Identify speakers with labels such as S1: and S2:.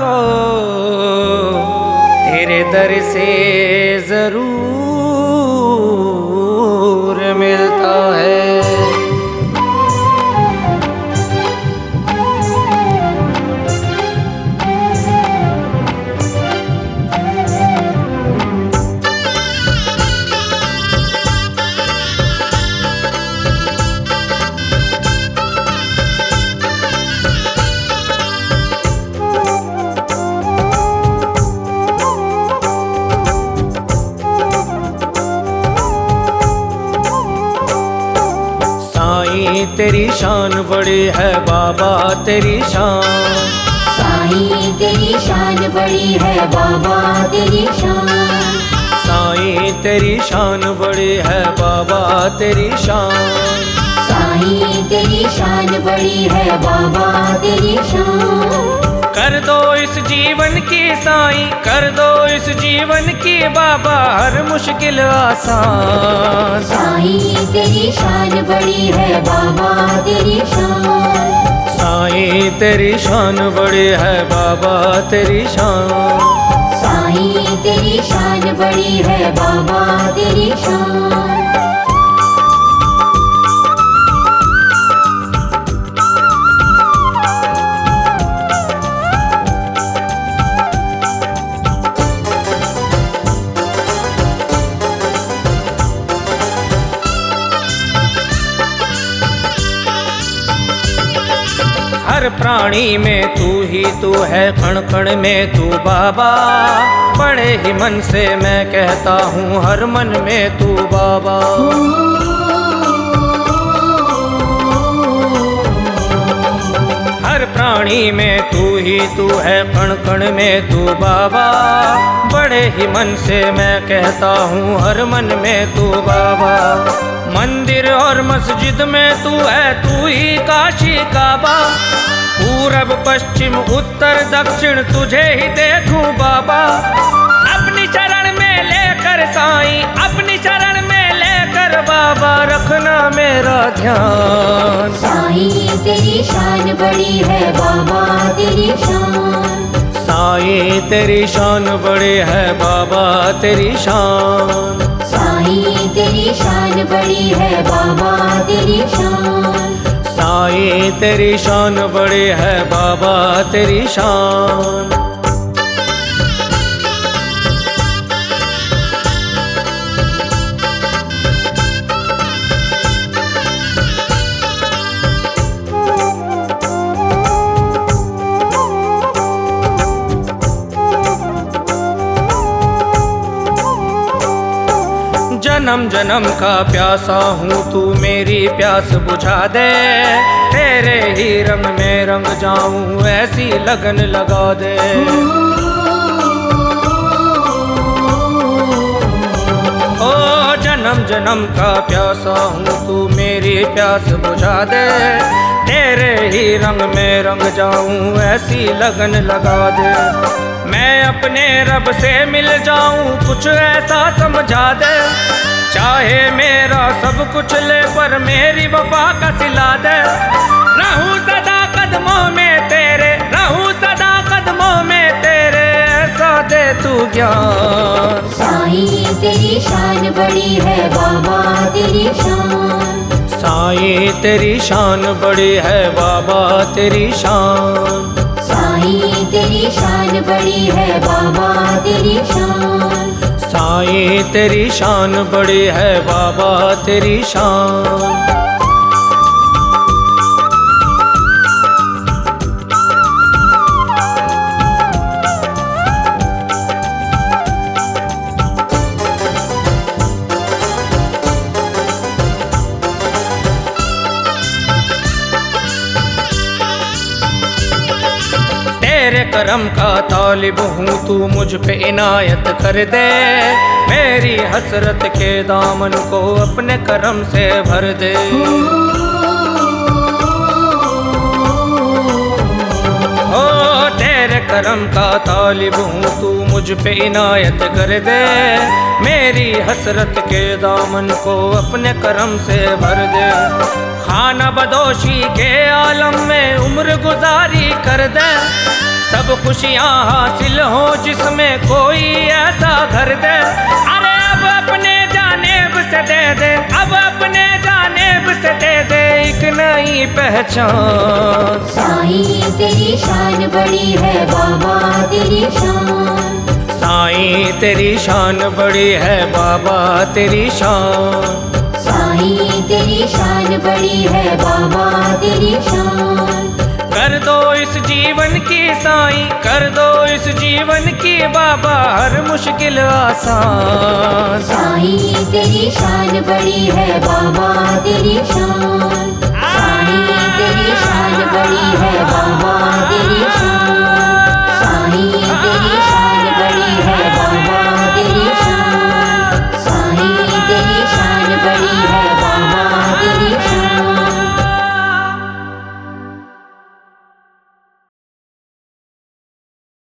S1: को तेरे दर से जरूर मिलता है। तेरी शान बड़ी है बाबा तेरी शान।
S2: साईं तेरी शान बड़ी है बाबा तेरी शान।
S1: साईं तेरी शान बड़ी है बाबा तेरी शान।
S2: साईं तेरी शान बड़ी है बाबा तेरी शान।
S1: कर दो इस जीवन की साईं, कर दो इस जीवन की बाबा हर मुश्किल आसान।
S2: साईं तेरी शान बड़ी है बाबा तेरी शान।
S1: साईं तेरी शान बड़ी है बाबा तेरी शान।
S2: साईं तेरी शान बड़ी है बाबा तेरी शान। हर प्राणी में तू ही तू है, कण कण में तू बाबा। बड़े ही मन से मैं कहता हूँ हर मन में तू बाबा। हर प्राणी में तू ही तू है, कण कण में तू बाबा। बड़े ही मन से मैं कहता हूँ हर मन में तू बाबा। मंदिर और मस्जिद में तू है, तू ही काशी काबा। पूरब पश्चिम उत्तर दक्षिण तुझे ही देखूं बाबा। अपनी शरण में लेकर साईं, अपनी शरण में लेकर बाबा रखना मेरा ध्यान। साईं तेरी शान बड़ी है बाबा तेरी शान।
S1: साईं तेरी शान बड़ी है बाबा तेरी शान।
S2: साईं तेरी शान बड़ी है बाबा तेरी शान।
S1: साईं तेरी शान बड़ी है बाबा तेरी शान। जन्म जन्म का प्यासा हूँ तू मेरी प्यास बुझा दे। तेरे ही रंग में रंग जाऊं ऐसी लगन लगा दे। ओ जन्म जन्म का प्यासा हूँ तू मेरी प्यास बुझा दे। तेरे ही रंग में रंग जाऊं ऐसी लगन लगा दे। मैं अपने रब से मिल जाऊं कुछ ऐसा समझा दे। चाहे मेरा सब कुछ ले पर मेरी वफा का सिला दे। रहूं सदा कदमों में तेरे, रहूं सदा कदमों में तेरे, ऐसा दे तू ज्ञान।
S2: साईं तेरी शान बड़ी है बाबा तेरी शान।
S1: साईं तेरी शान बड़ी है बाबा तेरी शान।
S2: साईं तेरी शान बड़ी है बाबा तेरी शान।
S1: साईं तेरी शान बड़ी है बाबा तेरी शान। तेरे करम का तालिब हूँ तू मुझ पे इनायत कर दे। मेरी हसरत के दामन को अपने करम से भर दे। ओ तेरे करम का तालिब हूँ तू मुझ पे इनायत कर दे। मेरी हसरत के दामन को अपने करम से भर दे। खाना बदोशी के आलम में उम्र गुजारी कर दे। सब खुशियाँ हासिल हो जिसमें कोई ऐसा घर दे। अरे अब अपने जानेब से दे दे, अब अपने जानेब से दे दे एक नई पहचान।
S3: साईं तेरी शान बड़ी है बाबा तेरी शान।
S1: साईं तेरी शान बड़ी है बाबा तेरी शान।
S3: साईं तेरी शान बड़ी है बाबा तेरी शान।
S1: कर दो इस जीवन की साईं, कर दो इस जीवन की बाबा हर मुश्किल आसान।
S3: साईं तेरी शान बड़ी है बाबा तेरी शान।